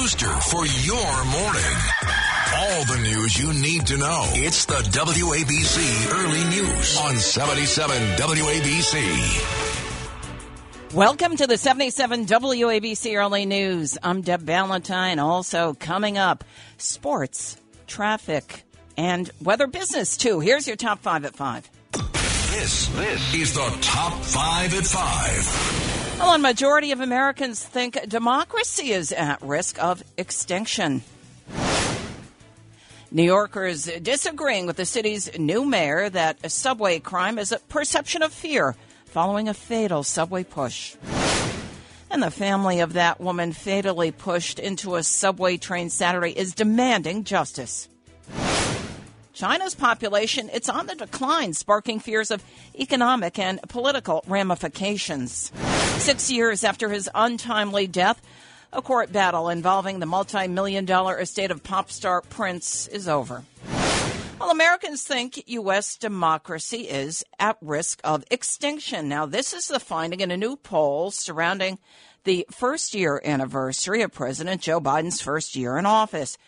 booster for your morning. All the news you need to know. It's the WABC Early News on 77 WABC. Welcome to the 77 WABC Early News. I'm Deb Valentine. Also coming up, sports, traffic, and weather business, too. Here's your top 5 at 5. This is the top 5 at 5. Well, a majority of Americans think democracy is at risk of extinction. New Yorkers disagreeing with the city's new mayor that a subway crime is a perception of fear following a fatal subway push. And the family of that woman fatally pushed into a subway train Saturday is demanding justice. China's population, it's on the decline, sparking fears of economic and political ramifications. 6 years after his untimely death, a court battle involving the multi-million-dollar estate of pop star Prince is over. Well, Americans think U.S. democracy is at risk of extinction. Now, this is the finding in a new poll surrounding the first-year anniversary of President Joe Biden's first year in office.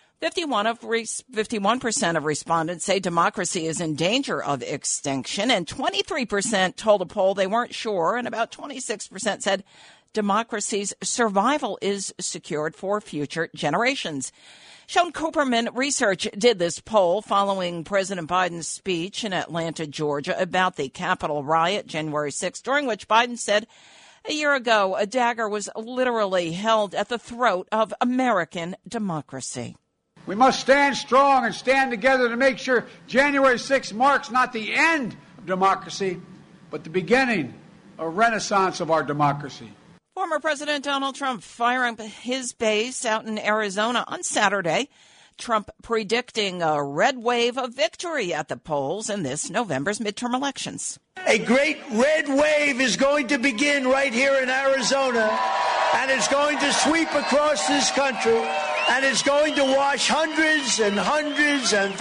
51% of respondents say democracy is in danger of extinction, and 23% told a poll they weren't sure, and about 26% said democracy's survival is secured for future generations. Sean Cooperman Research did this poll following President Biden's speech in Atlanta, Georgia, about the Capitol riot January 6th, during which Biden said a year ago a dagger was literally held at the throat of American democracy. We must stand strong and stand together to make sure January 6th marks not the end of democracy, but the beginning, a renaissance of our democracy. Former President Donald Trump firing up his base out in Arizona on Saturday. Trump predicting a red wave of victory at the polls in this November's midterm elections. A great red wave is going to begin right here in Arizona, and it's going to sweep across this country, and it's going to wash hundreds and hundreds and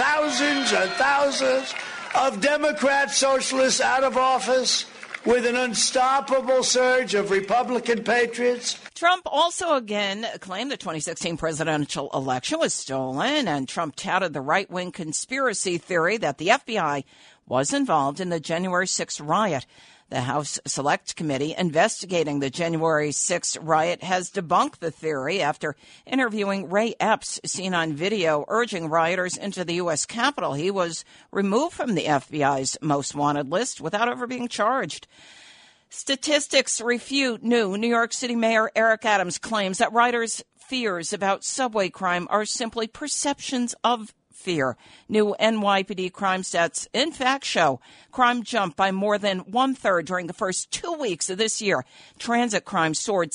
thousands of Democrat socialists out of office with an unstoppable surge of Republican patriots. Trump also again claimed the 2016 presidential election was stolen, and Trump touted the right-wing conspiracy theory that the FBI was involved in the January 6th riot. The House Select Committee investigating the January 6th riot has debunked the theory after interviewing Ray Epps, seen on video urging rioters into the U.S. Capitol. He was removed from the FBI's most wanted list without ever being charged. Statistics refute New York City Mayor Eric Adams' claims that rioters' fears about subway crime are simply perceptions of fear. New NYPD crime stats, in fact, show crime jumped by more than one-third during the first 2 weeks of this year. Transit crime soared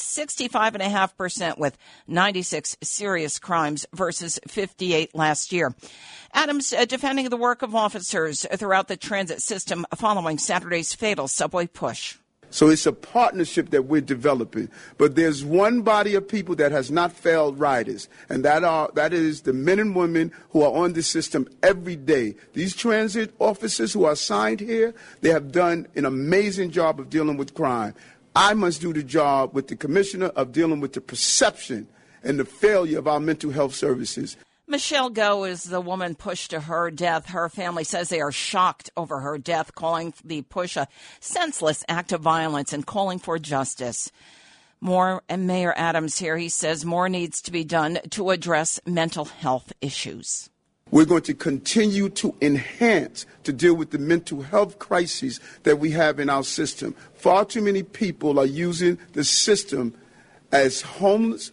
65.5% with 96 serious crimes versus 58 last year. Adams defending the work of officers throughout the transit system following Saturday's fatal subway push. So it's a partnership that we're developing. But there's one body of people that has not failed riders, and that is the men and women who are on the system every day. These transit officers who are assigned here, they have done an amazing job of dealing with crime. I must do the job with the commissioner of dealing with the perception and the failure of our mental health services. Michelle Go is the woman pushed to her death. Her family says they are shocked over her death, calling the push a senseless act of violence and calling for justice. More, and Mayor Adams here, he says more needs to be done to address mental health issues. We're going to continue to enhance to deal with the mental health crises that we have in our system. Far too many people are using the system as homes,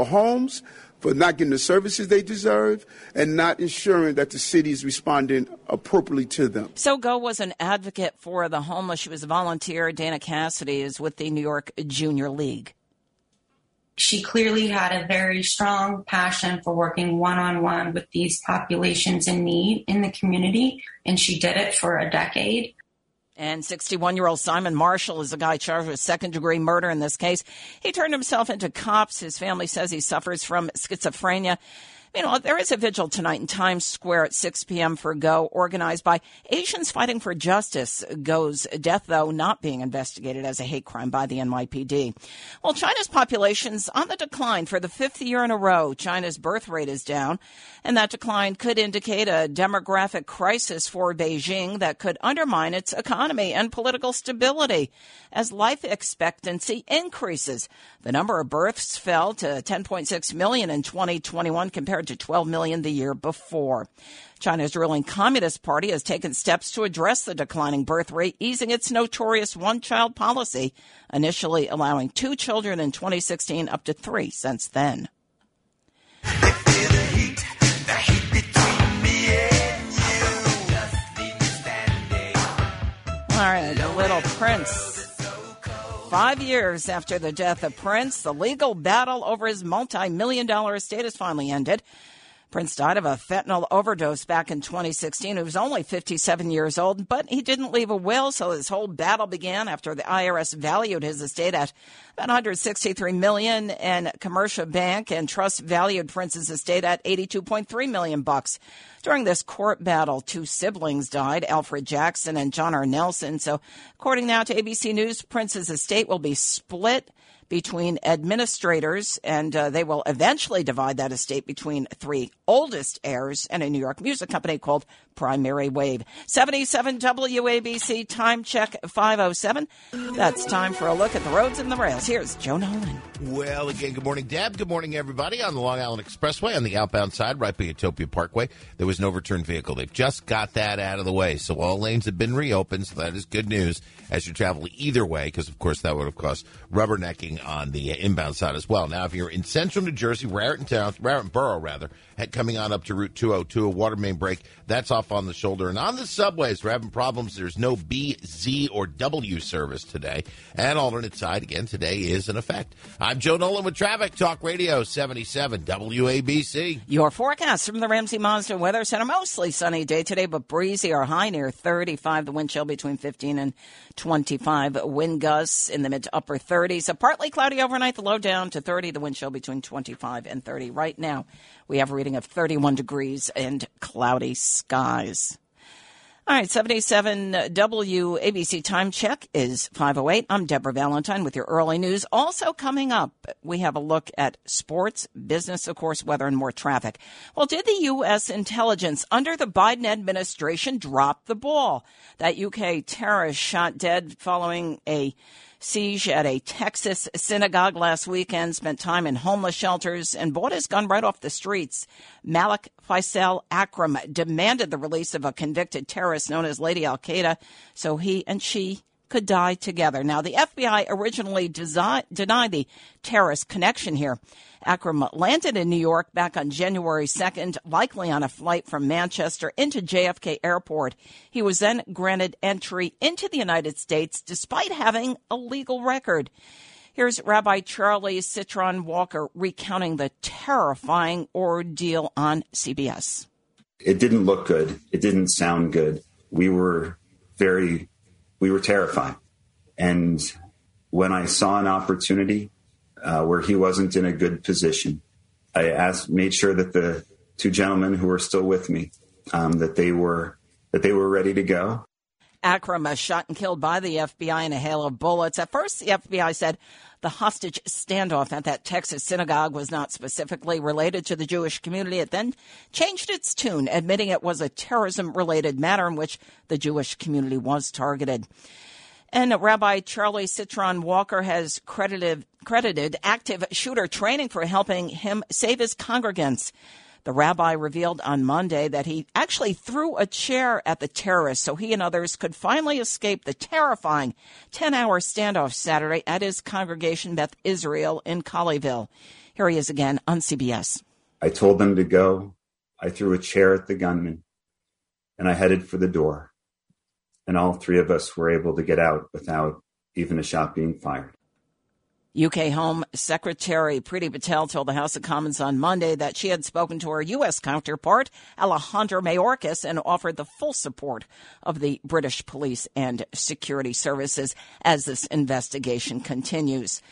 for not getting the services they deserve and not ensuring that the city is responding appropriately to them. So Go was an advocate for the homeless. She was a volunteer. Dana Cassidy is with the New York Junior League. She clearly had a very strong passion for working one-on-one with these populations in need in the community, and she did it for a decade. And 61-year-old Simon Marshall is the guy charged with second-degree murder in this case. He turned himself into cops. His family says he suffers from schizophrenia. Meanwhile, there is a vigil tonight in Times Square at 6 p.m. for Go, organized by Asians Fighting for Justice. Go's death, though, not being investigated as a hate crime by the NYPD. Well, China's population's on the decline for the 5th year in a row. China's birth rate is down, and that decline could indicate a demographic crisis for Beijing that could undermine its economy and political stability. As life expectancy increases, the number of births fell to 10.6 million in 2021 compared to 12 million the year before. China's ruling Communist Party has taken steps to address the declining birth rate, easing its notorious one-child policy, initially allowing 2 children in 2016, up to 3 since then. All right, a little Prince. 5 years after the death of Prince, the legal battle over his multi-million-dollar estate has finally ended. Prince died of a fentanyl overdose back in 2016. He was only 57 years old, but he didn't leave a will, so this whole battle began after the IRS valued his estate at about $163 million, and Commercial Bank and Trust valued Prince's estate at $82.3 million. During this court battle, 2 siblings died, Alfred Jackson and John R. Nelson. So, according now to ABC News, Prince's estate will be split between administrators, and they will eventually divide that estate between 3 oldest heirs and a New York music company called Primary Wave. 77 WABC, time check 5:07. That's time for a look at the roads and the rails. Here's Joe Nolan. Well, again, good morning, Deb. Good morning, everybody. On the Long Island Expressway, on the outbound side, right by Utopia Parkway, there was an overturned vehicle. They've just got that out of the way, so all lanes have been reopened, so that is good news as you travel either way, because, of course, that would have caused rubbernecking on the inbound side as well. Now, if you're in central New Jersey, Raritan Borough, coming on up to Route 202, a water main break, that's off on the shoulder. And on the subways, we're having problems. There's no B, Z, or W service today. And alternate side, again, today is in effect. I'm Joe Nolan with Traffic Talk Radio 77 WABC. Your forecast from the Ramsey Mazda Weather Center. Mostly sunny day today, but breezy or high near 35. The wind chill between 15 and 25. Wind gusts in the mid to upper 30s. A partly cloudy overnight, the low down to 30. The wind chill between 25 and 30. Right now, we have a reading of 31 degrees and cloudy skies. All right, 77 WABC time check is 5:08. I'm Deborah Valentine with your early news. Also coming up, we have a look at sports, business, of course, weather, and more traffic. Well, did the U.S. intelligence under the Biden administration drop the ball? That UK terrorist shot dead following a siege at a Texas synagogue last weekend, spent time in homeless shelters, and bought his gun right off the streets. Malik Faisal Akram demanded the release of a convicted terrorist known as Lady Al-Qaeda so he and she could die together. Now, the FBI originally denied the terrorist connection here. Akram landed in New York back on January 2nd, likely on a flight from Manchester into JFK Airport. He was then granted entry into the United States despite having a legal record. Here's Rabbi Charlie Citron Walker recounting the terrifying ordeal on CBS. It didn't look good. It didn't sound good. We were terrified. And when I saw an opportunity where he wasn't in a good position, I made sure that the 2 gentlemen who were still with me, that they were ready to go. Akram was shot and killed by the FBI in a hail of bullets. At first, the FBI said the hostage standoff at that Texas synagogue was not specifically related to the Jewish community. It then changed its tune, admitting it was a terrorism-related matter in which the Jewish community was targeted. And Rabbi Charlie Citron Walker has credited active shooter training for helping him save his congregants. The rabbi revealed on Monday that he actually threw a chair at the terrorists so he and others could finally escape the terrifying 10-hour standoff Saturday at his congregation Beth Israel in Colleyville. Here he is again on CBS. I told them to go. I threw a chair at the gunman, and I headed for the door. And all 3 of us were able to get out without even a shot being fired. UK Home Secretary Priti Patel told the House of Commons on Monday that she had spoken to her U.S. counterpart, Alejandro Mayorkas, and offered the full support of the British police and security services as this investigation continues.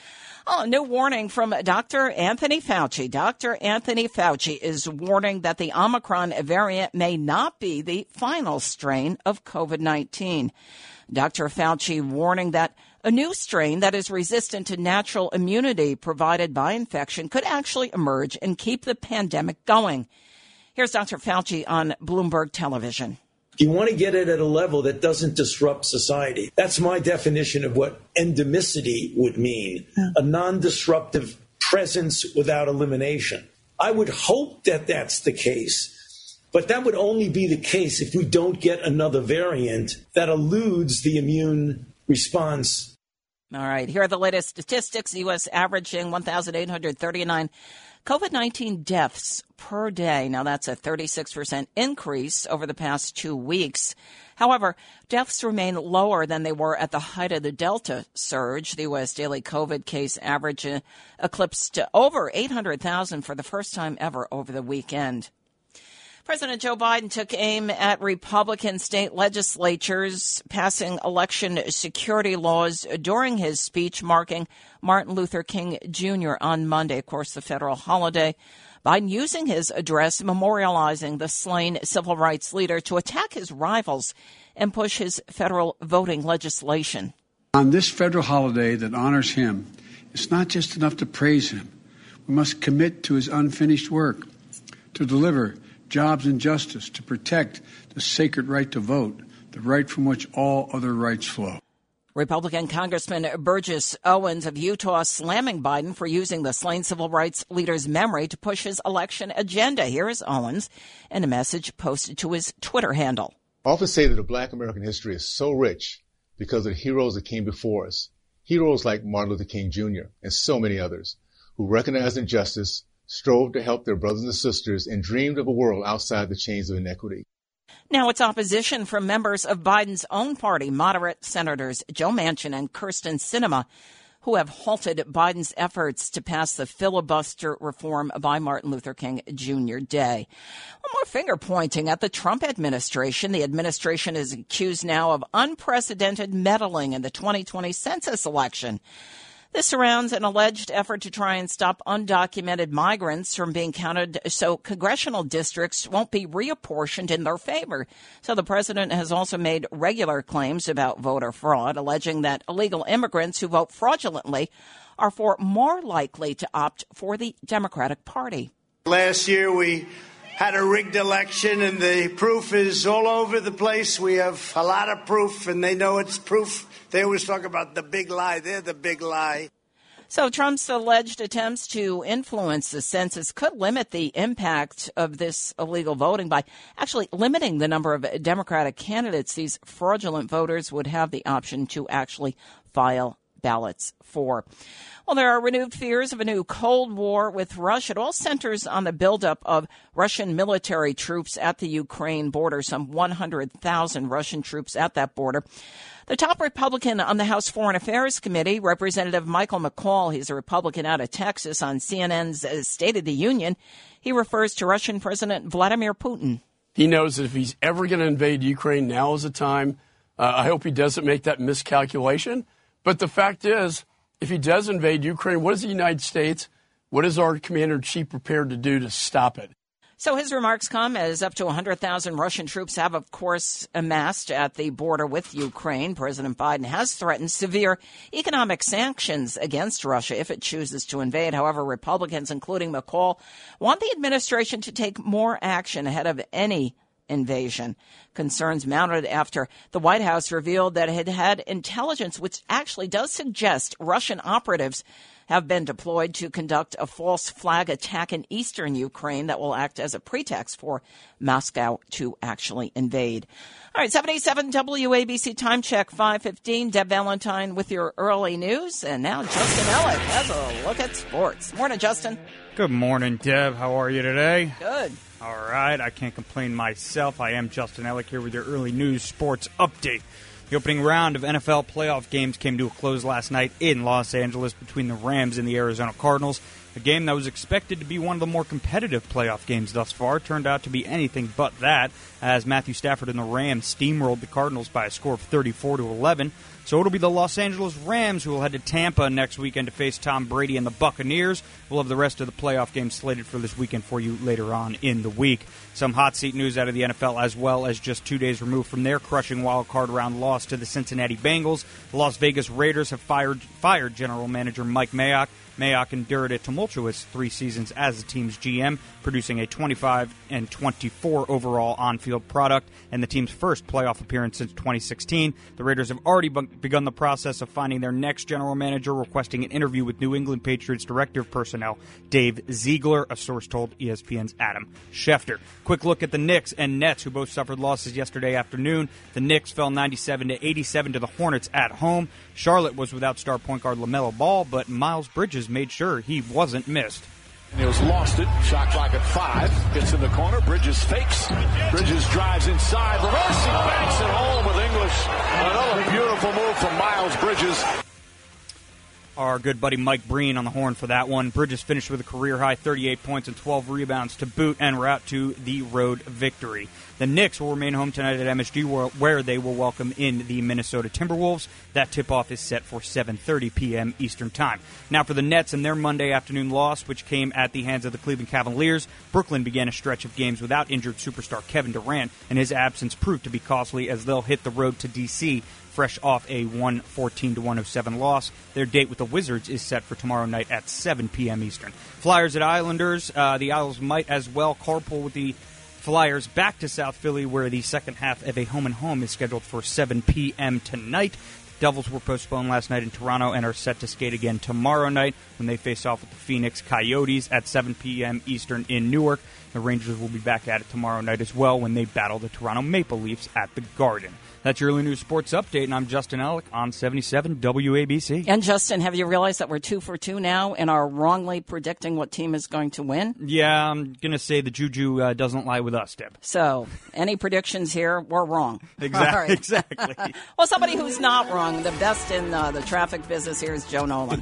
Oh, a new warning from Dr. Anthony Fauci. Dr. Anthony Fauci is warning that the Omicron variant may not be the final strain of COVID-19. Dr. Fauci warning that a new strain that is resistant to natural immunity provided by infection could actually emerge and keep the pandemic going. Here's Dr. Fauci on Bloomberg Television. You want to get it at a level that doesn't disrupt society. That's my definition of what endemicity would mean, a non-disruptive presence without elimination. I would hope that that's the case, but that would only be the case if we don't get another variant that eludes the immune response. All right, here are the latest statistics. U.S. averaging 1,839 COVID-19 deaths per day. Now, that's a 36% increase over the past 2 weeks. However, deaths remain lower than they were at the height of the Delta surge. The U.S. daily COVID case average eclipsed over 800,000 for the first time ever over the weekend. President Joe Biden took aim at Republican state legislatures passing election security laws during his speech marking Martin Luther King Jr. on Monday, of course, the federal holiday. Biden using his address memorializing the slain civil rights leader to attack his rivals and push his federal voting legislation. On this federal holiday that honors him, it's not just enough to praise him. We must commit to his unfinished work, to deliver jobs and justice, to protect the sacred right to vote, the right from which all other rights flow. Republican Congressman Burgess Owens of Utah slamming Biden for using the slain civil rights leader's memory to push his election agenda. Here is Owens in a message posted to his Twitter handle. I often say that the Black American history is so rich because of the heroes that came before us. Heroes like Martin Luther King Jr. and so many others who recognized injustice, strove to help their brothers and sisters, and dreamed of a world outside the chains of inequity. Now it's opposition from members of Biden's own party, moderate Senators Joe Manchin and Kyrsten Sinema, who have halted Biden's efforts to pass the filibuster reform by Martin Luther King Jr. Day. One more finger pointing at the Trump administration. The administration is accused now of unprecedented meddling in the 2020 census election. This surrounds an alleged effort to try and stop undocumented migrants from being counted so congressional districts won't be reapportioned in their favor. So the president has also made regular claims about voter fraud, alleging that illegal immigrants who vote fraudulently are more likely to opt for the Democratic Party. Last year we had a rigged election, and the proof is all over the place. We have a lot of proof, and they know it's proof. They always talk about the big lie. They're the big lie. So Trump's alleged attempts to influence the census could limit the impact of this illegal voting by actually limiting the number of Democratic candidates these fraudulent voters would have the option to actually file ballots for. Well, there are renewed fears of a new Cold War with Russia. It all centers on the buildup of Russian military troops at the Ukraine border, some 100,000 Russian troops at that border. The top Republican on the House Foreign Affairs Committee, Representative Michael McCaul, he's a Republican out of Texas, on CNN's State of the Union, he refers to Russian President Vladimir Putin. He knows that if he's ever going to invade Ukraine, now is the time. I hope he doesn't make that miscalculation. But the fact is, if he does invade Ukraine, what is the United States, what is our commander-in-chief prepared to do to stop it? So his remarks come as up to 100,000 Russian troops have, of course, amassed at the border with Ukraine. President Biden has threatened severe economic sanctions against Russia if it chooses to invade. However, Republicans, including McCaul, want the administration to take more action ahead of any invasion. Concerns mounted after the White House revealed that it had intelligence which actually does suggest Russian operatives have been deployed to conduct a false flag attack in eastern Ukraine that will act as a pretext for Moscow to actually invade. All right, 77 WABC time check, 5:15. Deb Valentine with your early news. And now Justin Ellick has a look at sports. Morning, Justin. Good morning, Deb. How are you today? Good. All right, I can't complain myself. I am Justin Ellick here with your early news sports update. The opening round of NFL playoff games came to a close last night in Los Angeles between the Rams and the Arizona Cardinals. A game that was expected to be one of the more competitive playoff games thus far turned out to be anything but that, as Matthew Stafford and the Rams steamrolled the Cardinals by a score of 34-11. So it'll be the Los Angeles Rams who will head to Tampa next weekend to face Tom Brady and the Buccaneers. We'll have the rest of the playoff games slated for this weekend for you later on in the week. Some hot seat news out of the NFL, as well as just 2 days removed from their crushing wild card round loss to the Cincinnati Bengals. The Las Vegas Raiders have fired general manager Mike Mayock. Mayock endured a tumultuous 3 seasons as the team's GM, producing a 25-24 overall on-field product and the team's first playoff appearance since 2016. The Raiders have already begun the process of finding their next general manager, requesting an interview with New England Patriots Director of Personnel Dave Ziegler, a source told ESPN's Adam Schefter. Quick look at the Knicks and Nets, who both suffered losses yesterday afternoon. The Knicks fell 97-87 to the Hornets at home. Charlotte was without star point guard LaMelo Ball, but Miles Bridges made sure he wasn't missed. And he was lost it. Shot clock at 5. Gets in the corner. Bridges fakes. Bridges drives inside. Reversing. Banks it home with English. Another beautiful move from Miles Bridges. Our good buddy Mike Breen on the horn for that one. Bridges finished with a career-high 38 points and 12 rebounds to boot en route to the road victory. The Knicks will remain home tonight at MSG, where they will welcome in the Minnesota Timberwolves. That tip-off is set for 7:30 p.m. Eastern Time. Now for the Nets and their Monday afternoon loss, which came at the hands of the Cleveland Cavaliers. Brooklyn began a stretch of games without injured superstar Kevin Durant, and his absence proved to be costly as they'll hit the road to D.C., fresh off a 114-107 loss. Their date with the Wizards is set for tomorrow night at 7 p.m. Eastern. Flyers at Islanders. The Isles might as well carpool with the Flyers back to South Philly, where the second half of a home-and-home is scheduled for 7 p.m. tonight. Devils were postponed last night in Toronto and are set to skate again tomorrow night when they face off with the Phoenix Coyotes at 7 p.m. Eastern in Newark. The Rangers will be back at it tomorrow night as well when they battle the Toronto Maple Leafs at the Garden. That's your early news sports update, and I'm Justin Ellick on 77 WABC. And Justin, have you realized that we're 2 for 2 now and are wrongly predicting what team is going to win? Yeah, I'm going to say the juju doesn't lie with us, Deb. So, any predictions here, we're wrong. Exactly. Exactly. Well, somebody who's not wrong, the best in the traffic business here is Joe Nolan.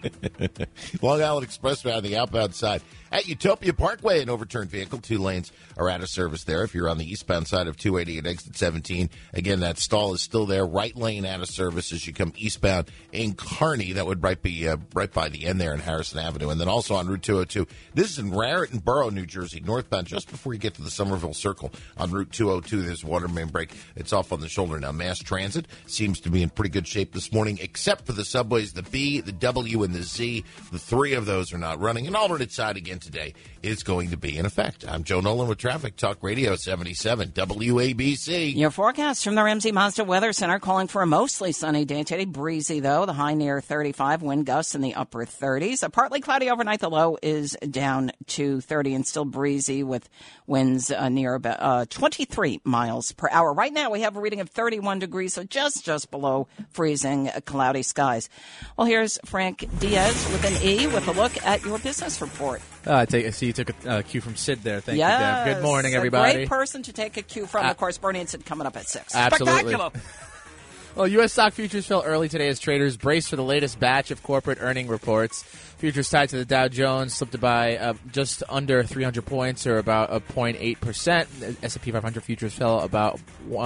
Long Island Expressway on the outbound side. At Utopia Parkway, an overturned vehicle. 2 lanes are out of service there. If you're on the eastbound side of 280 at exit 17, again, that stall is still there. Right lane out of service as you come eastbound in Kearney. That would be right by the end there in Harrison Avenue. And then also on Route 202. This is in Raritan Borough, New Jersey, northbound, just before you get to the Somerville Circle on Route 202. There's a water main break. It's off on the shoulder now. Mass transit seems to be in pretty good shape this morning, except for the subways, the B, the W, and the Z. The 3 of those are not running. An alternate side again today is going to be in effect. I'm Joe Nolan with Traffic Talk Radio 77 WABC. Your forecast from the Ramsey Mazda Weather Center calling for a mostly sunny day today. Breezy, though. The high near 35. Wind gusts in the upper 30s. A partly cloudy overnight. The low is down to 30 and still breezy with winds near about 23 miles per hour. Right now, we have a reading of 31 degrees, so just below freezing, cloudy skies. Well, here's Frank Diaz with an E with a look at your business report. I see you took a cue from Sid there. Thank you, Deb. Good morning, everybody. A great person to take a cue from. Of course, Bernie and Sid coming up at 6. Absolutely. Spectacular. Well, U.S. stock futures fell early today as traders braced for the latest batch of corporate earning reports. Futures tied to the Dow Jones slipped by just under 300 points, or about 0.8%. S&P 500 futures fell about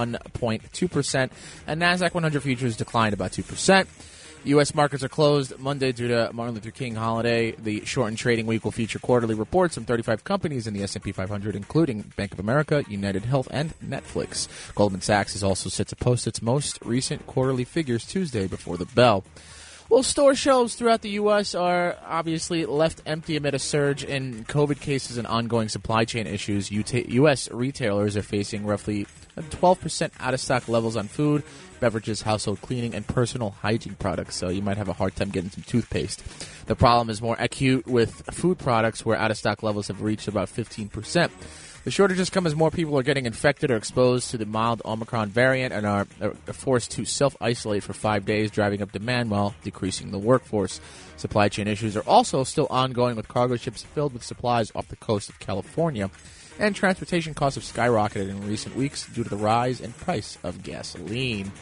1.2%, and NASDAQ 100 futures declined about 2%. U.S. markets are closed Monday due to Martin Luther King holiday. The shortened trading week will feature quarterly reports from 35 companies in the S&P 500, including Bank of America, United Health, and Netflix. Goldman Sachs is also set to post its most recent quarterly figures Tuesday before the bell. Well, store shelves throughout the U.S. are obviously left empty amid a surge in COVID cases and ongoing supply chain issues. U.S. retailers are facing roughly 12% out-of-stock levels on food, beverages, household cleaning, and personal hygiene products, so you might have a hard time getting some toothpaste. The problem is more acute with food products, where out-of-stock levels have reached about 15%. The shortages come as more people are getting infected or exposed to the mild Omicron variant and are forced to self-isolate for 5 days, driving up demand while decreasing the workforce. Supply chain issues are also still ongoing, with cargo ships filled with supplies off the coast of California. And transportation costs have skyrocketed in recent weeks due to the rise in price of gasoline.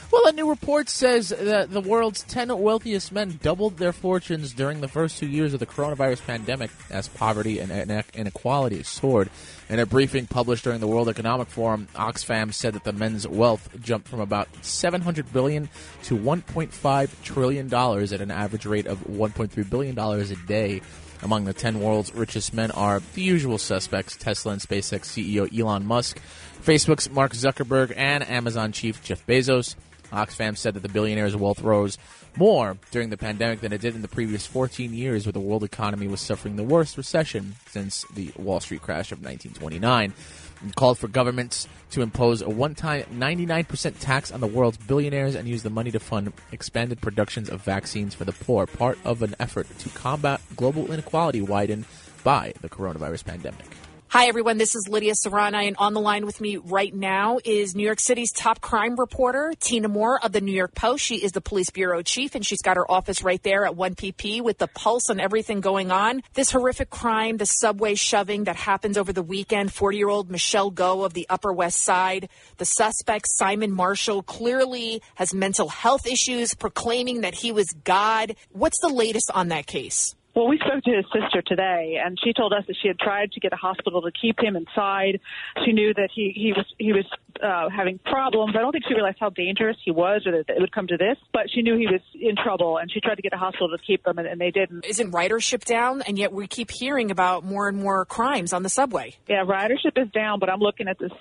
Well, a new report says that the world's 10 wealthiest men doubled their fortunes during the first 2 years of the coronavirus pandemic as poverty and inequality soared. In a briefing published during the World Economic Forum, Oxfam said that the men's wealth jumped from about $700 billion to $1.5 trillion at an average rate of $1.3 billion a day. Among the 10 world's richest men are the usual suspects: Tesla and SpaceX CEO Elon Musk, Facebook's Mark Zuckerberg, and Amazon chief Jeff Bezos. Oxfam said that the billionaire's wealth rose more during the pandemic than it did in the previous 14 years, where the world economy was suffering the worst recession since the Wall Street crash of 1929. And called for governments to impose a one-time 99% tax on the world's billionaires and use the money to fund expanded productions of vaccines for the poor, part of an effort to combat global inequality widened by the coronavirus pandemic. Hi, everyone. This is Lydia Serrana, and on the line with me right now is New York City's top crime reporter, Tina Moore of the New York Post. She is the police bureau chief, and she's got her office right there at 1PP with the pulse on everything going on. This horrific crime, the subway shoving that happens over the weekend, 40-year-old Michelle Go of the Upper West Side. The suspect, Simon Marshall, clearly has mental health issues, proclaiming that he was God. What's the latest on that case? Well, we spoke to his sister today, and she told us that she had tried to get a hospital to keep him inside. She knew that he was having problems. I don't think she realized how dangerous he was, or that it would come to this, but she knew he was in trouble, and she tried to get a hospital to keep him, and they didn't. Isn't ridership down? And yet we keep hearing about more and more crimes on the subway. Yeah, ridership is down, but I'm looking at the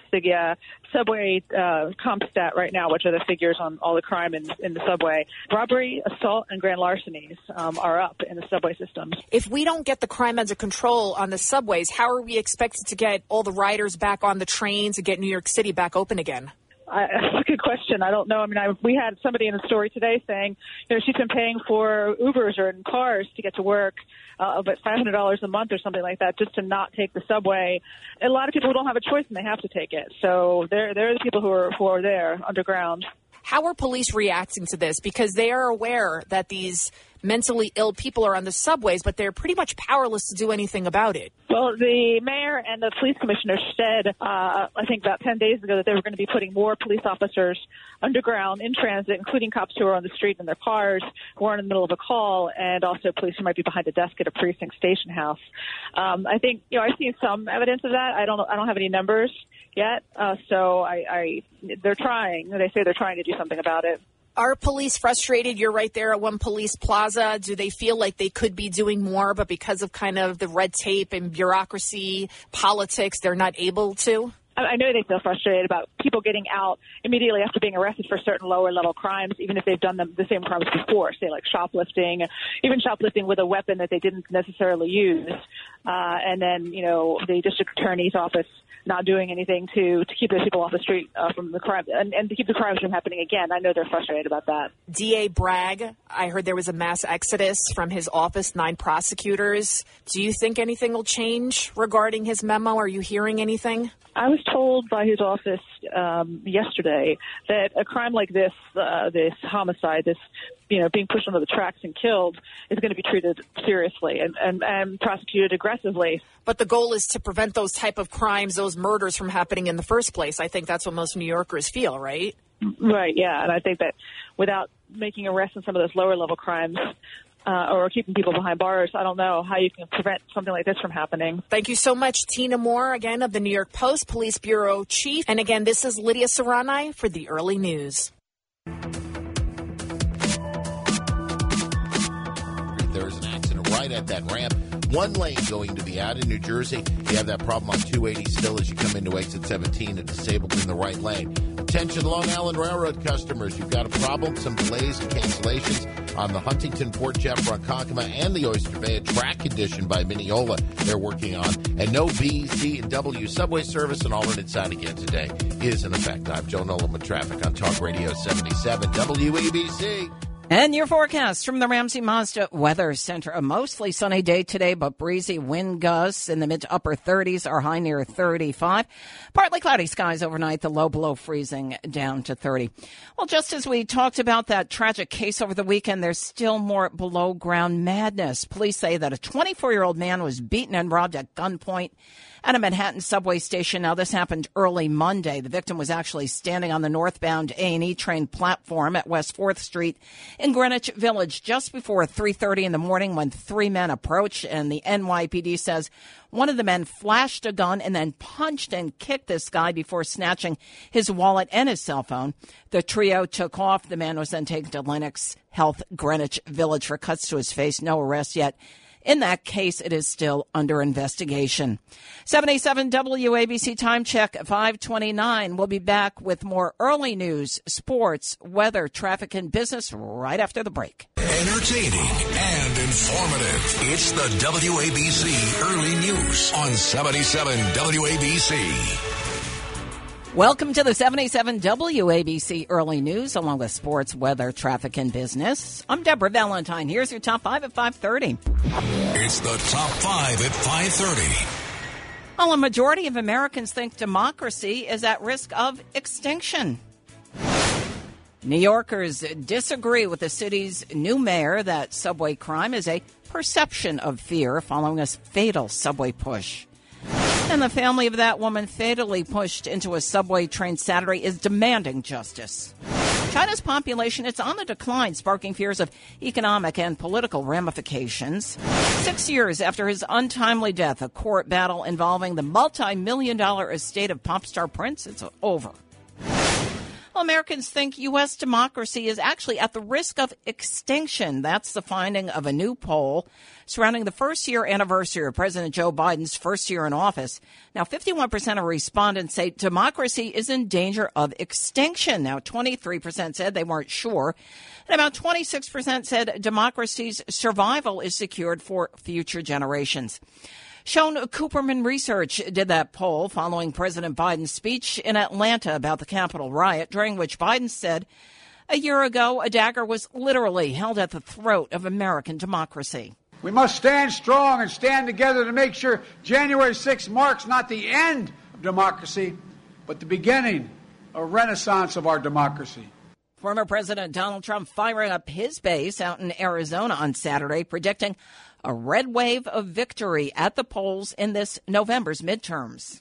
subway comp stat right now, which are the figures on all the crime in the subway. Robbery, assault, and grand larcenies are up in the subway system. If we don't get the crime under control on the subways, how are we expected to get all the riders back on the trains and get New York City back open again? That's a good question. I don't know. I mean, we had somebody in the story today saying, she's been paying for Ubers or in cars to get to work, but $500 a month or something like that just to not take the subway. A lot of people don't have a choice and they have to take it. So they're the people who are there underground. How are police reacting to this? Because they are aware that these mentally ill people are on the subways, but they're pretty much powerless to do anything about it. Well, the mayor and the police commissioner said, I think about 10 days ago, that they were going to be putting more police officers underground in transit, including cops who are on the street in their cars, who are in the middle of a call, and also police who might be behind a desk at a precinct station house. I think, I've seen some evidence of that. I don't have any numbers yet, so they're trying. They say they're trying to do something about it. Are police frustrated? You're right there at One Police Plaza. Do they feel like they could be doing more, but because of kind of the red tape and bureaucracy, politics, they're not able to? I know they feel frustrated about people getting out immediately after being arrested for certain lower-level crimes, even if they've done the same crimes before, say like shoplifting, even shoplifting with a weapon that they didn't necessarily use. And then, the district attorney's office not doing anything to keep those people off the street from the crime and to keep the crimes from happening again. I know they're frustrated about that. DA Bragg, I heard there was a mass exodus from his office, 9 prosecutors. Do you think anything will change regarding his memo? Are you hearing anything? I was told by his office yesterday that a crime like this homicide, this being pushed under the tracks and killed, is going to be treated seriously and prosecuted aggressively. But the goal is to prevent those type of crimes, those murders from happening in the first place. I think that's what most New Yorkers feel, right? Right, yeah. And I think that without making arrests in some of those lower-level crimes, or keeping people behind bars, I don't know how you can prevent something like this from happening. Thank you so much, Tina Moore, again, of the New York Post Police Bureau Chief. And again, this is Lydia Serrani for the Early News. There's an accident right at that ramp. One lane going to be out in New Jersey. You have that problem on 280 still as you come into exit 17 and disabled in the right lane. Attention Long Island Railroad customers. You've got a problem, some delays and cancellations on the Huntington, Port Jeff, Ronkonkoma, and the Oyster Bay. A track condition by Mineola they're working on. And no B, C, and W subway service and alternate side again today is in effect. I'm Joe Nolan with traffic on Talk Radio 77 WABC. And your forecast from the Ramsey Mazda Weather Center. A mostly sunny day today, but breezy wind gusts in the mid to upper 30s, our high near 35. Partly cloudy skies overnight, the low below freezing down to 30. Well, just as we talked about that tragic case over the weekend, there's still more below ground madness. Police say that a 24-year-old man was beaten and robbed at gunpoint at a Manhattan subway station. Now, this happened early Monday. The victim was actually standing on the northbound A&E train platform at West 4th Street in Greenwich Village just before 3:30 in the morning when three men approached, and the NYPD says one of the men flashed a gun and then punched and kicked this guy before snatching his wallet and his cell phone. The trio took off. The man was then taken to Lennox Health Greenwich Village for cuts to his face. No arrest yet. In that case, it is still under investigation. 77 WABC time check at 5:29. We'll be back with more early news, sports, weather, traffic, and business right after the break. Entertaining and informative. It's the WABC Early News on 77 WABC. Welcome to the 77 WABC Early News, along with sports, weather, traffic, and business. I'm Deborah Valentine. Here's your top 5 at 5:30. It's the top 5 at 5:30. Well, a majority of Americans think democracy is at risk of extinction. New Yorkers disagree with the city's new mayor that subway crime is a perception of fear following a fatal subway push. And the family of that woman fatally pushed into a subway train Saturday is demanding justice. China's population, it's on the decline, sparking fears of economic and political ramifications. 6 years after his untimely death, a court battle involving the multi-million-dollar estate of pop star Prince, it's over. Well, Americans think U.S. democracy is actually at the risk of extinction. That's the finding of a new poll surrounding the first-year anniversary of President Joe Biden's first year in office. Now, 51% of respondents say democracy is in danger of extinction. Now, 23% said they weren't sure, and about 26% said democracy's survival is secured for future generations. Schoen Cooperman Research did that poll following President Biden's speech in Atlanta about the Capitol riot, during which Biden said a year ago a dagger was literally held at the throat of American democracy. We must stand strong and stand together to make sure January 6th marks not the end of democracy, but the beginning of a renaissance of our democracy. Former President Donald Trump firing up his base out in Arizona on Saturday, predicting a red wave of victory at the polls in this November's midterms.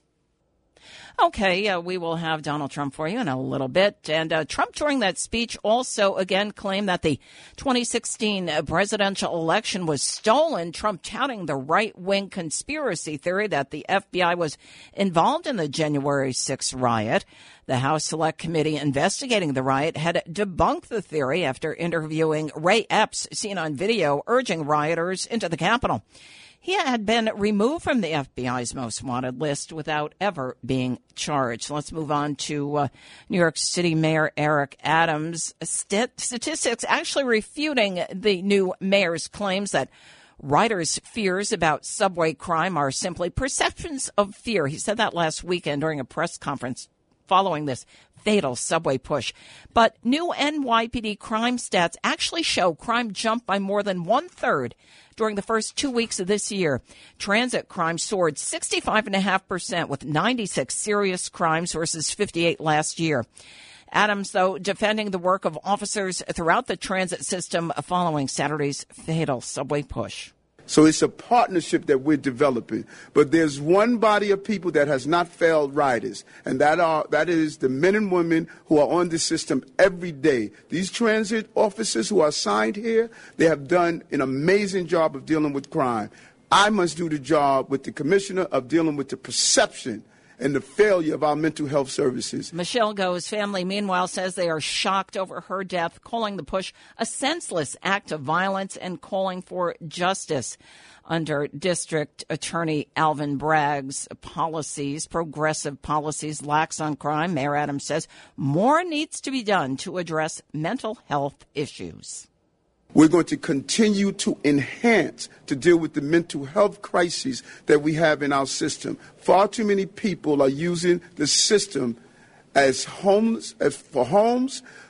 Okay, we will have Donald Trump for you in a little bit. And Trump, during that speech, also again claimed that the 2016 presidential election was stolen, Trump touting the right-wing conspiracy theory that the FBI was involved in the January 6th riot. The House Select Committee investigating the riot had debunked the theory after interviewing Ray Epps, seen on video urging rioters into the Capitol. He had been removed from the FBI's most wanted list without ever being charged. Let's move on to New York City Mayor Eric Adams. Statistics actually refuting the new mayor's claims that riders' fears about subway crime are simply perceptions of fear. He said that last weekend during a press conference following this fatal subway push. But new NYPD crime stats actually show crime jumped by more than 1/3 during the first 2 weeks of this year. Transit crime soared 65.5% with 96 serious crimes versus 58 last year. Adams, though, defending the work of officers throughout the transit system following Saturday's fatal subway push. So it's a partnership that we're developing. But there's one body of people that has not failed riders, and that is the men and women who are on the system every day. These transit officers who are assigned here, they have done an amazing job of dealing with crime. I must do the job with the commissioner of dealing with the perception and the failure of our mental health services. Michelle Go's family, meanwhile, says they are shocked over her death, calling the push a senseless act of violence and calling for justice. Under District Attorney Alvin Bragg's policies, progressive policies, lax on crime, Mayor Adams says more needs to be done to address mental health issues. We're going to continue to enhance to deal with the mental health crises that we have in our system. Far too many people are using the system as homes, for homes,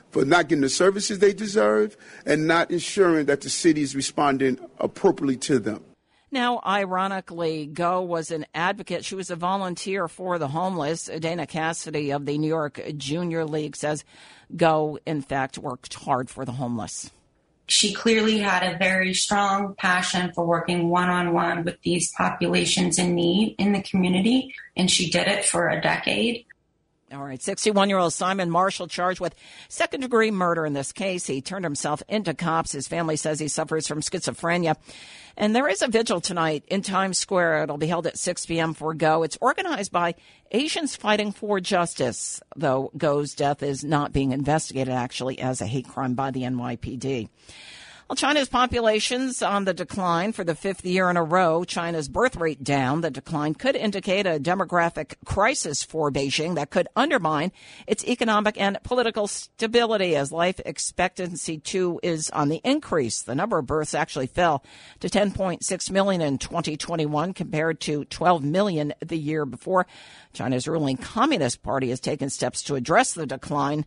for not getting the services they deserve and not ensuring that the city is responding appropriately to them. Now, ironically, Go was an advocate. She was a volunteer for the homeless. Dana Cassidy of the New York Junior League says Go, in fact, worked hard for the homeless. She clearly had a very strong passion for working one-on-one with these populations in need in the community, and she did it for a decade. All right, 61-year-old Simon Marshall charged with second-degree murder in this case. He turned himself into cops. His family says he suffers from schizophrenia. And there is a vigil tonight in Times Square. It'll be held at 6 p.m. for Go. It's organized by Asians Fighting for Justice, though Go's death is not being investigated, actually, as a hate crime by the NYPD. Well, China's population's on the decline for the fifth year in a row. China's birth rate down. The decline could indicate a demographic crisis for Beijing that could undermine its economic and political stability, as life expectancy, too, is on the increase. The number of births actually fell to 10.6 million in 2021 compared to 12 million the year before. China's ruling Communist Party has taken steps to address the decline,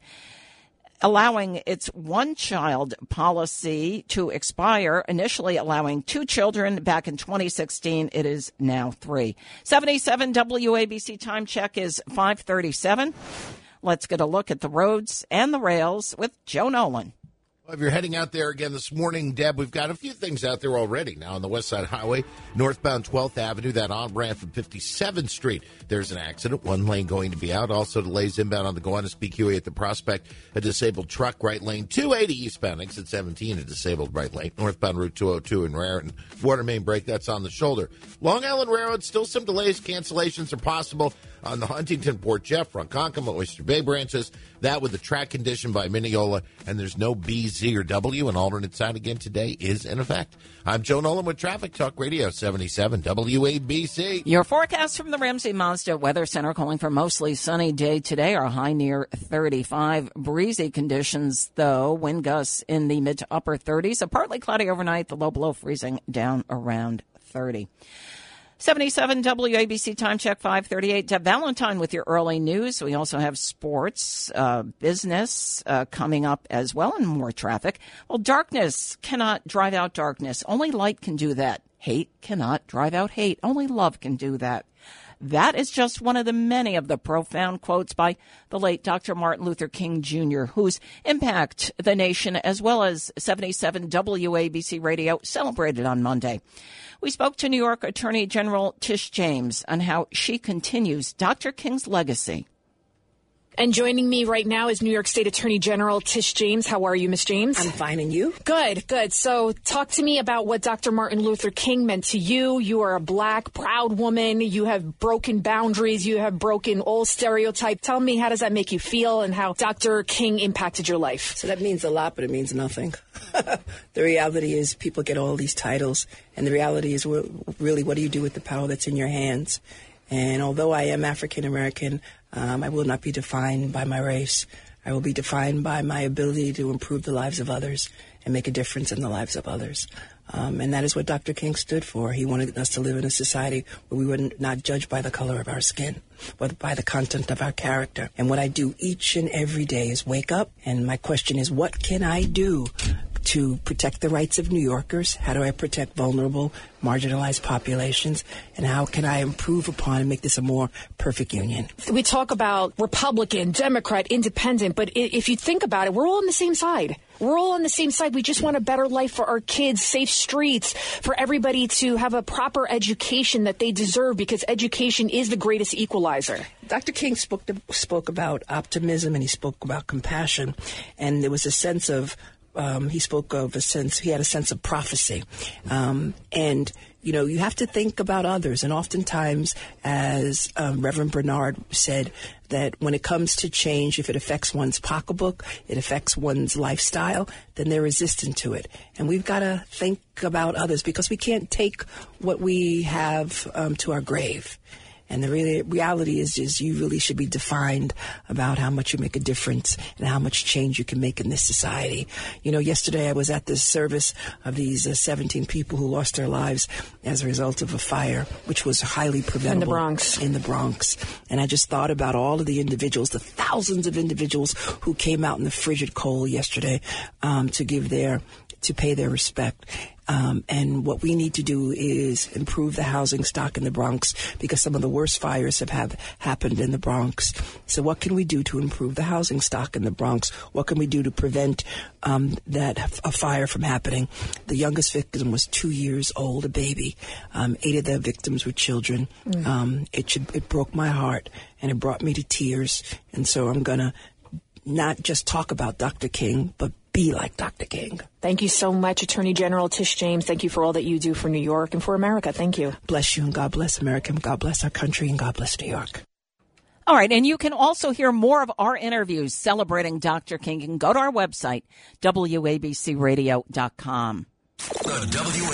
allowing its one-child policy to expire, initially allowing 2 children back in 2016. It is now 3. 77 WABC time check is 5:37. Let's get a look at the roads and the rails with Joe Nolan. If you're heading out there again this morning, Deb, we've got a few things out there already. Now on the West Side Highway, northbound 12th Avenue, that on-ramp from 57th Street, there's an accident. One lane going to be out. Also delays inbound on the Gowanus BQE at the Prospect. A disabled truck, right lane. 280 eastbound, exit 17, a disabled right lane. Northbound Route 202 in Raritan. Water main break, that's on the shoulder. Long Island Railroad, still some delays. Cancellations are possible on the Huntington, Port Jeff, Ronkonkoma, Oyster Bay branches. That with the track condition by Mineola, and there's no B, Z, or W. An alternate sign again today is in effect. I'm Joe Nolan with Traffic Talk Radio 77 WABC. Your forecast from the Ramsey Mazda Weather Center calling for mostly sunny day today. Our high near 35. Breezy conditions, though. Wind gusts in the mid to upper 30s. A partly cloudy overnight. The low below freezing down around 30. 77 WABC time check 5:38. Deb Valentine with your early news. We also have sports, business coming up as well, and more traffic. Well, darkness cannot drive out darkness. Only light can do that. Hate cannot drive out hate. Only love can do that. That is just one of the many of the profound quotes by the late Dr. Martin Luther King Jr., whose impact the nation as well as 77 WABC Radio celebrated on Monday. We spoke to New York Attorney General Tish James on how she continues Dr. King's legacy. And joining me right now is New York State Attorney General Tish James. How are you, Ms. James? I'm fine, and you? Good, good. So talk to me about what Dr. Martin Luther King meant to you. You are a black, proud woman. You have broken boundaries. You have broken all stereotype. Tell me, how does that make you feel and how Dr. King impacted your life? So that means a lot, but it means nothing. The reality is people get all these titles, and the reality is really what do you do with the power that's in your hands? And although I am African American, I will not be defined by my race. I will be defined by my ability to improve the lives of others and make a difference in the lives of others. And that is what Dr. King stood for. He wanted us to live in a society where we were not judged by the color of our skin, but by the content of our character. And what I do each and every day is wake up, and my question is, what can I do to protect the rights of New Yorkers? How do I protect vulnerable, marginalized populations? And how can I improve upon and make this a more perfect union? We talk about Republican, Democrat, Independent, but if you think about it, we're all on the same side. We're all on the same side. We just want a better life for our kids, safe streets, for everybody to have a proper education that they deserve, because education is the greatest equalizer. Dr. King spoke about optimism, and he spoke about compassion, and there was a sense of he had a sense of prophecy. And, you know, you have to think about others. And oftentimes, as Reverend Bernard said, that when it comes to change, if it affects one's pocketbook, it affects one's lifestyle, then they're resistant to it. And we've got to think about others, because we can't take what we have to our grave. And the reality is you really should be defined about how much you make a difference and how much change you can make in this society. You know, yesterday I was at this service of these 17 people who lost their lives as a result of a fire, which was highly preventable. In the Bronx. And I just thought about all of the individuals, the thousands of individuals who came out in the frigid cold yesterday to pay their respect. And what we need to do is improve the housing stock in the Bronx, because some of the worst fires have happened in the Bronx. So what can we do to improve the housing stock in the Bronx? What can we do to prevent a fire from happening? The youngest victim was 2 years old, a baby. 8 of the victims were children. It broke my heart, and it brought me to tears. And so I'm going to not just talk about Dr. King, but be like Dr. King. Thank you so much, Attorney General Tish James. Thank you for all that you do for New York and for America. Thank you. Bless you, and God bless America, and God bless our country, and God bless New York. All right, and you can also hear more of our interviews celebrating Dr. King. You can go to our website, WABCRadio.com. The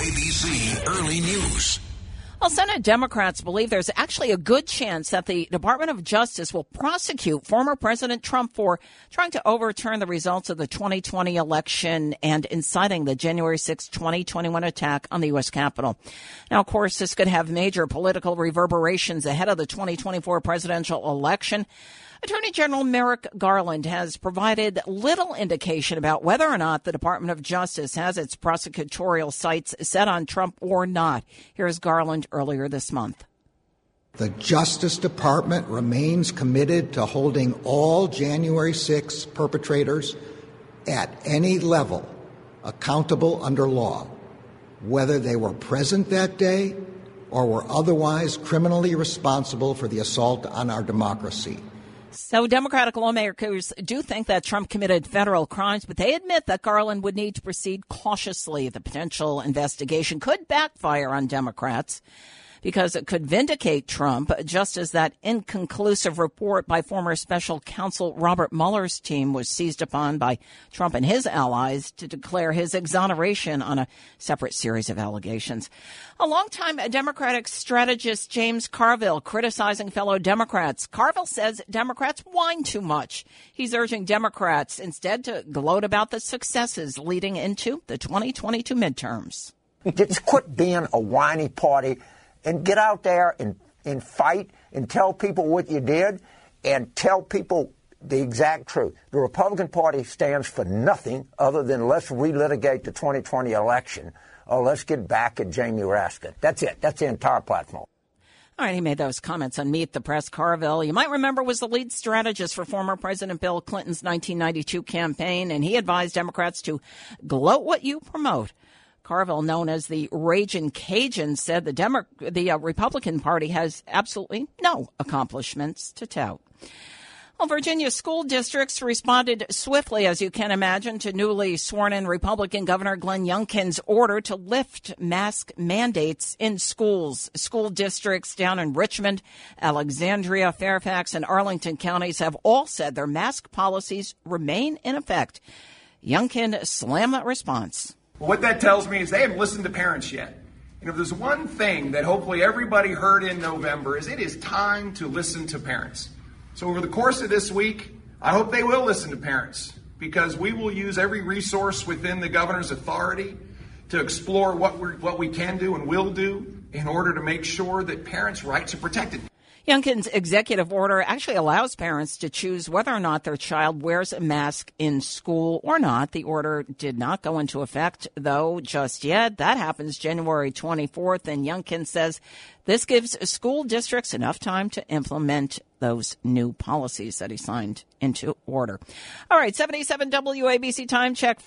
WABC Early News. Well, Senate Democrats believe there's actually a good chance that the Department of Justice will prosecute former President Trump for trying to overturn the results of the 2020 election and inciting the January 6, 2021 attack on the U.S. Capitol. Now, of course, this could have major political reverberations ahead of the 2024 presidential election. Attorney General Merrick Garland has provided little indication about whether or not the Department of Justice has its prosecutorial sights set on Trump or not. Here's Garland earlier this month. The Justice Department remains committed to holding all January 6 perpetrators at any level accountable under law, whether they were present that day or were otherwise criminally responsible for the assault on our democracy. So Democratic lawmakers do think that Trump committed federal crimes, but they admit that Garland would need to proceed cautiously. The potential investigation could backfire on Democrats because it could vindicate Trump, just as that inconclusive report by former special counsel Robert Mueller's team was seized upon by Trump and his allies to declare his exoneration on a separate series of allegations. A longtime Democratic strategist James Carville criticizing fellow Democrats. Carville says Democrats whine too much. He's urging Democrats instead to gloat about the successes leading into the 2022 midterms. Just quit being a whiny party and get out there and fight and tell people what you did and tell people the exact truth. The Republican Party stands for nothing other than let's relitigate the 2020 election or let's get back at Jamie Raskin. That's it. That's the entire platform. All right, he made those comments on Meet the Press. Carville, you might remember, was the lead strategist for former President Bill Clinton's 1992 campaign, and he advised Democrats to gloat what you promote. Carville, known as the Ragin' Cajun, said the Republican Party has absolutely no accomplishments to tout. Well, Virginia school districts responded swiftly, as you can imagine, to newly sworn-in Republican Governor Glenn Youngkin's order to lift mask mandates in schools. School districts down in Richmond, Alexandria, Fairfax, and Arlington counties have all said their mask policies remain in effect. Youngkin slammed that response. Well, what that tells me is they haven't listened to parents yet. And if there's one thing that hopefully everybody heard in November is it is time to listen to parents. So over the course of this week, I hope they will listen to parents, because we will use every resource within the governor's authority to explore what we can do and will do in order to make sure that parents' rights are protected. Youngkin's executive order actually allows parents to choose whether or not their child wears a mask in school or not. The order did not go into effect, though, just yet. That happens January 24th, and Youngkin says this gives school districts enough time to implement those new policies that he signed into order. All right, 77 WABC time check,